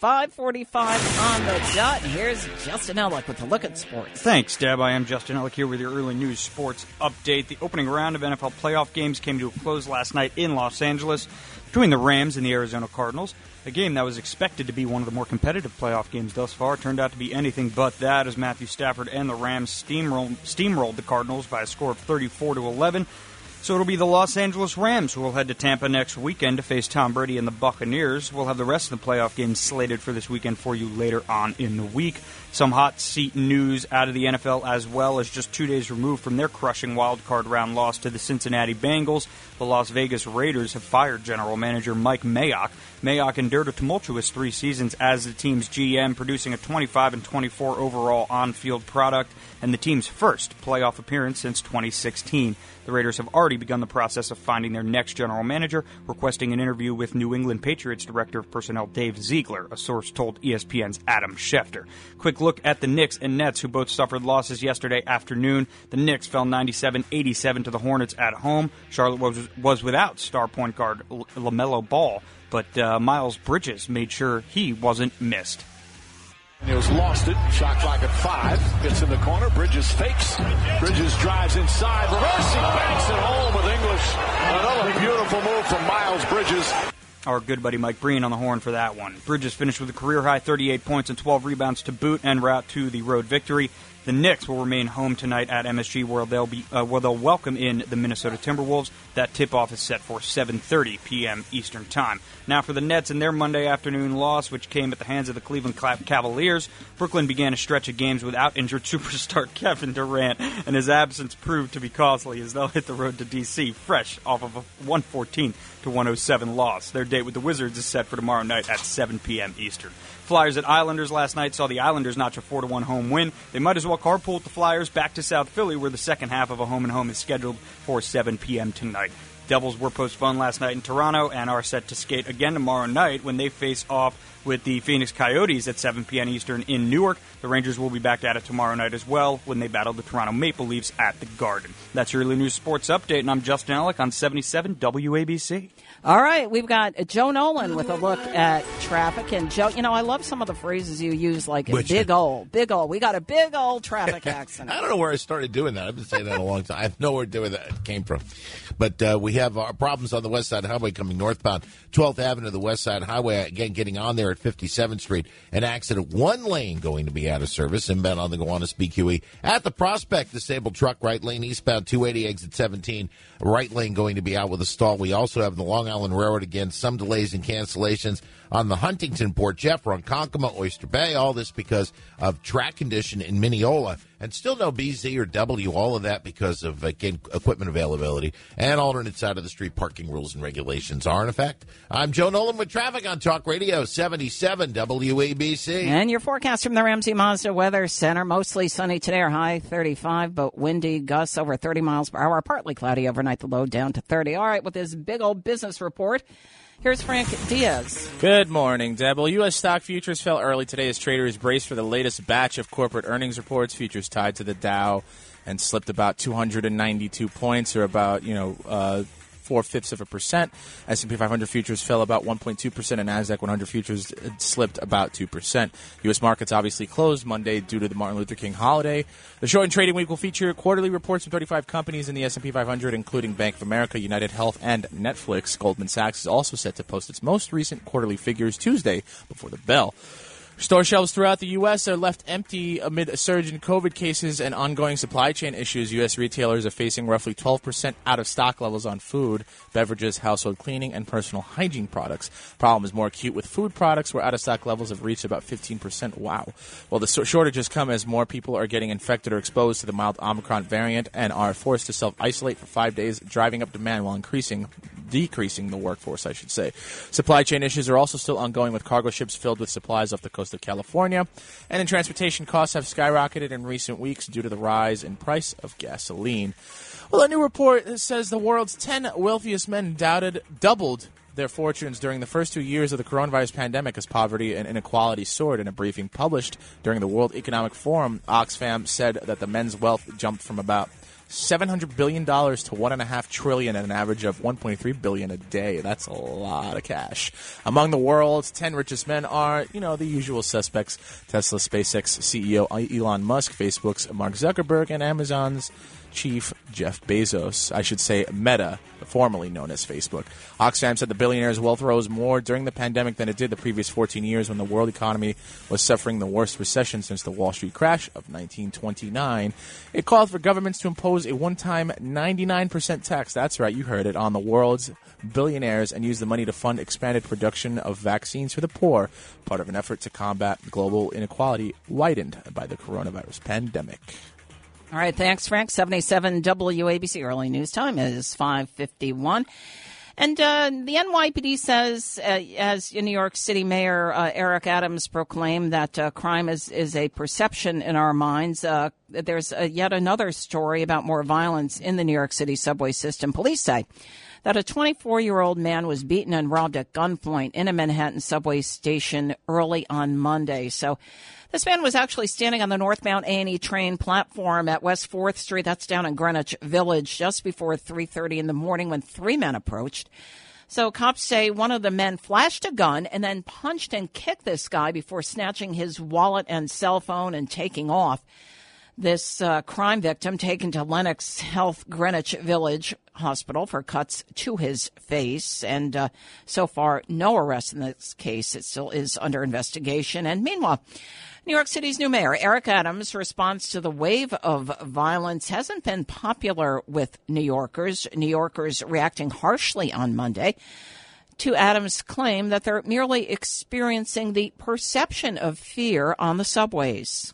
5:45 on the dot. Here's Justin Ellick with a look at sports. Thanks, Deb. I am Justin Ellick here with your early news sports update. The opening round of NFL playoff games came to a close last night in Los Angeles between the Rams and the Arizona Cardinals. A game that was expected to be one of the more competitive playoff games thus far turned out to be anything but that, as Matthew Stafford and the Rams steamrolled the Cardinals by a score of 34-11. So it'll be the Los Angeles Rams who will head to Tampa next weekend to face Tom Brady and the Buccaneers. We'll have the rest of the playoff games slated for this weekend for you later on in the week. Some hot seat news out of the NFL as well, as just 2 days removed from their crushing wildcard round loss to the Cincinnati Bengals. The Las Vegas Raiders have fired general manager Mike Mayock. Mayock endured a tumultuous 3 seasons as the team's GM, producing a 25-24 overall on-field product and the team's first playoff appearance since 2016. The Raiders have already begun the process of finding their next general manager, requesting an interview with New England Patriots Director of Personnel Dave Ziegler, a source told ESPN's Adam Schefter. Quick look at the Knicks and Nets, who both suffered losses yesterday afternoon. The Knicks fell 97-87 to the Hornets at home. Charlotte was without star point guard LaMelo Ball, but Miles Bridges made sure he wasn't missed. He was lost it. Shot clock at 5. Gets in the corner. Bridges fakes. Bridges drives inside. Reversing. Banks it home with English. Another beautiful move from Miles Bridges. Our good buddy Mike Breen on the horn for that one. Bridges finished with a career-high 38 points and 12 rebounds to boot en route to the road victory. The Knicks will remain home tonight at MSG, where they'll welcome in the Minnesota Timberwolves. That tip-off is set for 7:30 p.m. Eastern Time. Now for the Nets and their Monday afternoon loss, which came at the hands of the Cleveland Cavaliers. Brooklyn began a stretch of games without injured superstar Kevin Durant, and his absence proved to be costly as they'll hit the road to D.C. fresh off of a 114-107 loss. Their date with the Wizards is set for tomorrow night at 7 p.m. Eastern. Flyers at Islanders last night saw the Islanders notch a 4-1 home win. They might as well carpool with the Flyers back to South Philly, where the second half of a home-and-home is scheduled for 7 p.m. tonight. Devils were postponed last night in Toronto and are set to skate again tomorrow night when they face off with the Phoenix Coyotes at 7 p.m. Eastern in Newark. The Rangers will be back at it tomorrow night as well when they battle the Toronto Maple Leafs at the Garden. That's your early news sports update, and I'm Justin Ellick on 77 WABC. All right, we've got Joe Nolan with a look at traffic. And, Joe, you know, I love some of the phrases you use, like big old. We got a big old traffic accident. I don't know where I started doing that. I've been saying that a long time. I have no idea where that came from. But we have our problems on the West Side Highway coming northbound. 12th Avenue, the West Side Highway, again, getting on there at 57th Street. An accident, one lane going to be out of service, inbound on the Gowanus BQE. At the Prospect, disabled truck, right lane, eastbound 280, exit 17. Right lane going to be out with a stall. We also have the Long Island Railroad, again, some delays and cancellations on the Huntington Port, Jeff, Ronkonkoma, Oyster Bay, all this because of track condition in Mineola. And still no BZ or W, all of that because of, again, equipment availability. And alternate side of the street parking rules and regulations are in effect. I'm Joe Nolan with traffic on Talk Radio 77 WABC. And your forecast from the Ramsey Mazda Weather Center. Mostly sunny today, or high 35, but windy, gusts over 30 miles per hour. Partly cloudy overnight, the low down to 30. All right, with this big old business report, here's Frank Diaz. Good morning, Deb. Well, U.S. stock futures fell early today as traders braced for the latest batch of corporate earnings reports. Futures tied to the Dow and slipped about 292 points, or about, 0.4%. S&P 500 futures fell about 1.2%, and NASDAQ 100 futures slipped about 2%. U.S. markets obviously closed Monday due to the Martin Luther King holiday. The shortened trading week will feature quarterly reports from 35 companies in the S&P 500, including Bank of America, United Health, and Netflix. Goldman Sachs is also set to post its most recent quarterly figures Tuesday before the bell. Store shelves throughout the U.S. are left empty amid a surge in COVID cases and ongoing supply chain issues. U.S. retailers are facing roughly 12% out-of-stock levels on food, beverages, household cleaning, and personal hygiene products. Problem is more acute with food products, where out-of-stock levels have reached about 15%. Wow. Well, the shortages come as more people are getting infected or exposed to the mild Omicron variant and are forced to self-isolate for 5 days, driving up demand while decreasing the workforce, I should say. Supply chain issues are also still ongoing, with cargo ships filled with supplies off the coast of California. And then transportation costs have skyrocketed in recent weeks due to the rise in price of gasoline. Well, a new report says the world's 10 wealthiest men doubled their fortunes during the first 2 years of the coronavirus pandemic as poverty and inequality soared. In a briefing published during the World Economic Forum, Oxfam said that the men's wealth jumped from about $700 billion to $1.5 trillion at an average of $1.3 billion a day. That's a lot of cash. Among the world's 10 richest men are, the usual suspects: Tesla, SpaceX CEO Elon Musk, Facebook's Mark Zuckerberg, and Amazon's chief Jeff Bezos. I should say Meta, of formerly known as Facebook. Oxfam said the billionaire's wealth rose more during the pandemic than it did the previous 14 years when the world economy was suffering the worst recession since the Wall Street crash of 1929. It called for governments to impose a one-time 99% tax, that's right, you heard it, on the world's billionaires and use the money to fund expanded production of vaccines for the poor, part of an effort to combat global inequality widened by the coronavirus pandemic. All right, thanks, Frank. 77 WABC early news time is 5:51. And the NYPD says, as New York City Mayor Eric Adams proclaimed that crime is a perception in our minds, there's yet another story about more violence in the New York City subway system. Police say that a 24-year-old man was beaten and robbed at gunpoint in a Manhattan subway station early on Monday. So this man was actually standing on the northbound A&E train platform at West 4th Street. That's down in Greenwich Village just before 3:30 in the morning when three men approached. So cops say one of the men flashed a gun and then punched and kicked this guy before snatching his wallet and cell phone and taking off. This crime victim taken to Lenox Health Greenwich Village Hospital for cuts to his face. And so far, no arrest in this case. It still is under investigation. And meanwhile, New York City's new mayor, Eric Adams' response to the wave of violence hasn't been popular with New Yorkers. New Yorkers reacting harshly on Monday to Adams' claim that they're merely experiencing the perception of fear on the subways.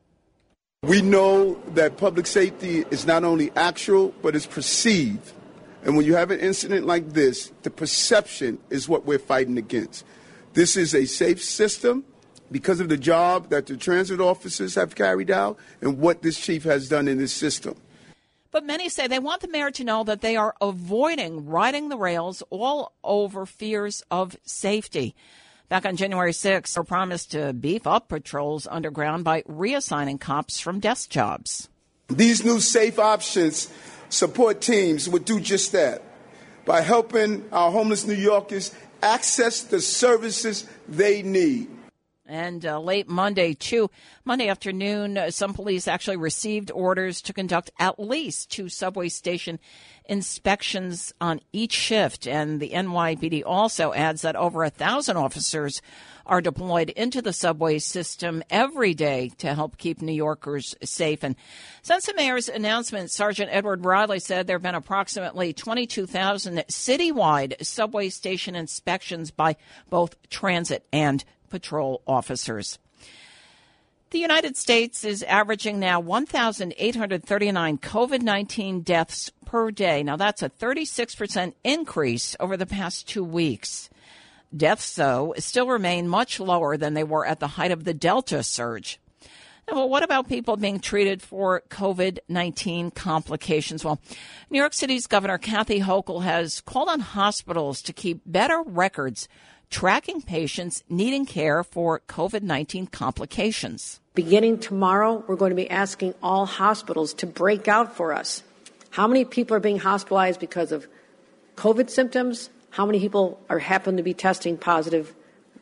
We know that public safety is not only actual, but it's perceived. And when you have an incident like this, the perception is what we're fighting against. This is a safe system because of the job that the transit officers have carried out and what this chief has done in this system. But many say they want the mayor to know that they are avoiding riding the rails all over fears of safety. Back on January 6th, they promised to beef up patrols underground by reassigning cops from desk jobs. These new safe options support teams would do just that by helping our homeless New Yorkers access the services they need. And late Monday afternoon, some police actually received orders to conduct at least 2 subway station inspections on each shift. And the NYPD also adds that over 1,000 officers are deployed into the subway system every day to help keep New Yorkers safe. And since the mayor's announcement, Sergeant Edward Riley said there have been approximately 22,000 citywide subway station inspections by both transit and patrol officers. The United States is averaging now 1,839 COVID-19 deaths per day. Now, that's a 36% increase over the past 2 weeks. Deaths, though, still remain much lower than they were at the height of the Delta surge. Now, well, what about people being treated for COVID-19 complications? Well, New York City's Governor Kathy Hochul has called on hospitals to keep better records tracking patients needing care for COVID-19 complications. Beginning tomorrow, we're going to be asking all hospitals to break out for us how many people are being hospitalized because of COVID symptoms, how many people happen to be testing positive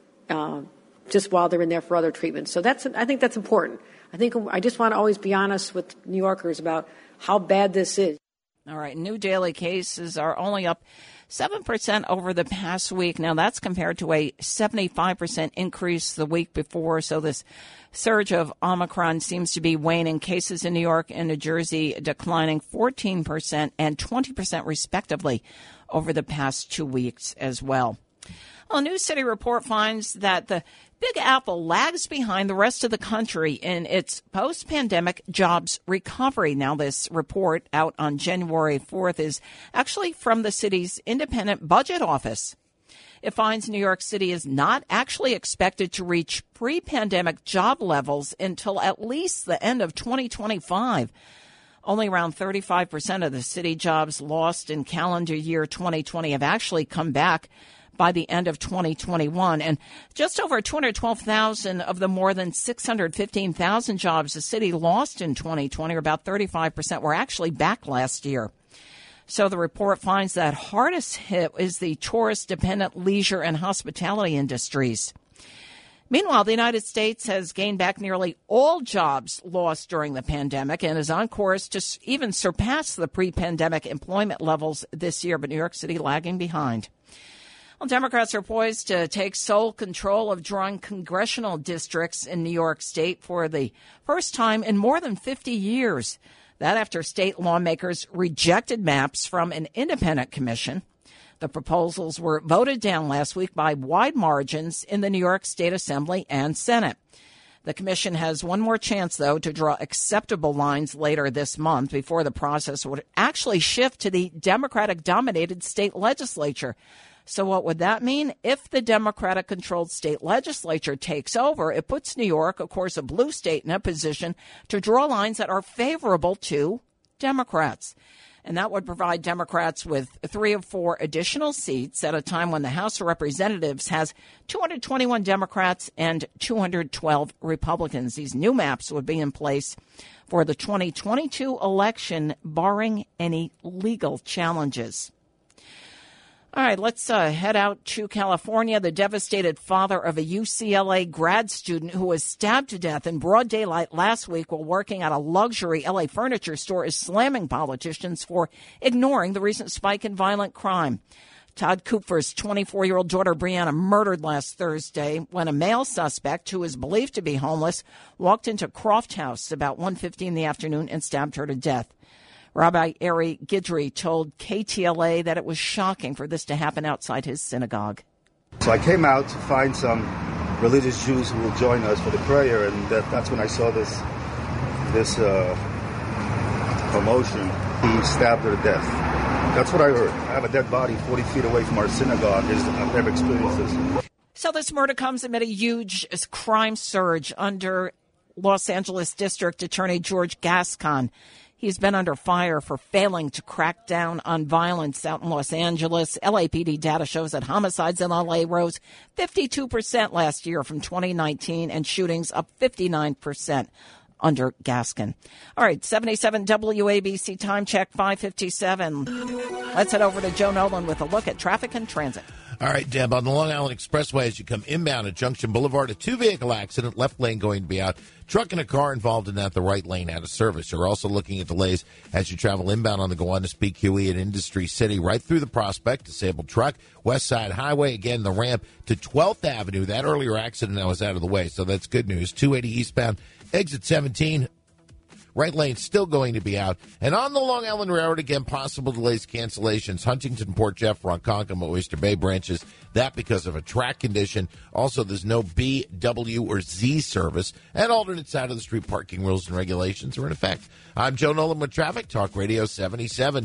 just while they're in there for other treatments. So I think that's important. I just want to always be honest with New Yorkers about how bad this is. All right, new daily cases are only up 7% over the past week. Now, that's compared to a 75% increase the week before. So this surge of Omicron seems to be waning. Cases in New York and New Jersey declining 14% and 20% respectively over the past 2 weeks as well. A New City report finds that the Big Apple lags behind the rest of the country in its post-pandemic jobs recovery. Now, this report out on January 4th is actually from the city's independent budget office. It finds New York City is not actually expected to reach pre-pandemic job levels until at least the end of 2025. Only around 35% of the city jobs lost in calendar year 2020 have actually come back by the end of 2021. And just over 212,000 of the more than 615,000 jobs the city lost in 2020, or about 35%, were actually back last year. So the report finds that hardest hit is the tourist-dependent leisure and hospitality industries. Meanwhile, the United States has gained back nearly all jobs lost during the pandemic and is on course to even surpass the pre-pandemic employment levels this year, but New York City lagging behind. Well, Democrats are poised to take sole control of drawing congressional districts in New York State for the first time in more than 50 years. That after state lawmakers rejected maps from an independent commission. The proposals were voted down last week by wide margins in the New York State Assembly and Senate. The commission has one more chance, though, to draw acceptable lines later this month before the process would actually shift to the Democratic-dominated state legislature. So what would that mean? If the Democratic-controlled state legislature takes over, it puts New York, of course, a blue state, in a position to draw lines that are favorable to Democrats. And that would provide Democrats with 3 of 4 additional seats at a time when the House of Representatives has 221 Democrats and 212 Republicans. These new maps would be in place for the 2022 election, barring any legal challenges. All right, let's head out to California. The devastated father of a UCLA grad student who was stabbed to death in broad daylight last week while working at a luxury LA furniture store is slamming politicians for ignoring the recent spike in violent crime. Todd Kupfer's 24-year-old daughter, Brianna, murdered last Thursday when a male suspect, who is believed to be homeless, walked into Croft House about 1:50 in the afternoon and stabbed her to death. Rabbi Ari Gidry told KTLA that it was shocking for this to happen outside his synagogue. So I came out to find some religious Jews who will join us for the prayer, and that's when I saw this commotion. He stabbed her to death. That's what I heard. I have a dead body 40 feet away from our synagogue. I've never experienced this. So this murder comes amid a huge crime surge under Los Angeles District Attorney George Gascon. He's been under fire for failing to crack down on violence out in Los Angeles. LAPD data shows that homicides in LA rose 52% last year from 2019 and shootings up 59% under Gascon. All right, 77 WABC time check 5:57. Let's head over to Joe Nolan with a look at traffic and transit. All right, Deb, on the Long Island Expressway, as you come inbound at Junction Boulevard, a 2-vehicle accident, left lane going to be out. Truck and a car involved in that, the right lane out of service. You're also looking at delays as you travel inbound on the Gowanus PQE at Industry City, right through the Prospect, disabled truck, West Side Highway, again, the ramp to 12th Avenue. That earlier accident now is out of the way, so that's good news. 280 eastbound, exit 17. Right lane still going to be out. And on the Long Island Railroad, again, possible delays, cancellations. Huntington, Port Jeff, Ronkonkoma, Oyster Bay branches. That because of a track condition. Also, there's no B, W, or Z service. And alternate side of the street parking rules and regulations are in effect. I'm Joe Nolan with Traffic Talk Radio 77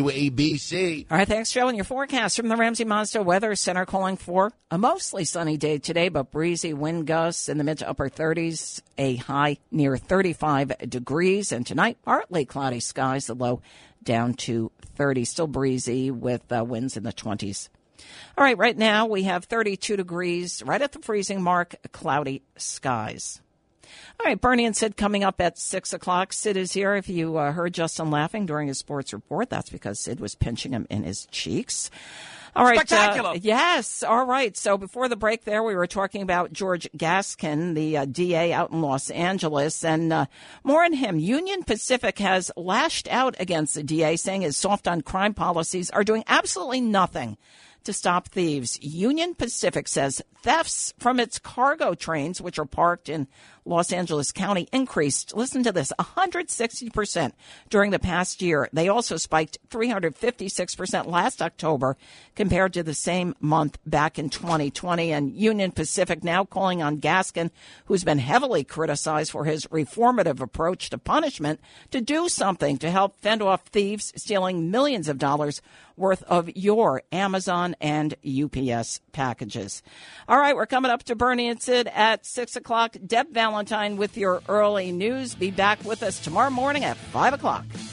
WABC. All right, thanks, Joe. And your forecast from the Ramsey Mazda Weather Center calling for a mostly sunny day today, but breezy wind gusts in the mid to upper 30s, a high near 35 degrees. And tonight, partly cloudy skies, the low down to 30. Still breezy with winds in the 20s. All right, right now we have 32 degrees, right at the freezing mark, cloudy skies. All right, Bernie and Sid coming up at 6 o'clock. Sid is here. If you heard Justin laughing during his sports report, that's because Sid was pinching him in his cheeks. All right. Spectacular. Yes. All right. So before the break there, we were talking about George Gascon, the DA out in Los Angeles, and more on him. Union Pacific has lashed out against the DA, saying his soft on crime policies are doing absolutely nothing to stop thieves. Union Pacific says thefts from its cargo trains, which are parked in Los Angeles County, increased, listen to this, 160% during the past year. They also spiked 356% last October compared to the same month back in 2020. And Union Pacific now calling on Gascon, who's been heavily criticized for his reformative approach to punishment, to do something to help fend off thieves stealing millions of dollars worth of your Amazon and UPS packages. All right, we're coming up to Bernie and Sid at 6 o'clock. Deb Valentine with your early news. Be back with us tomorrow morning at 5 o'clock.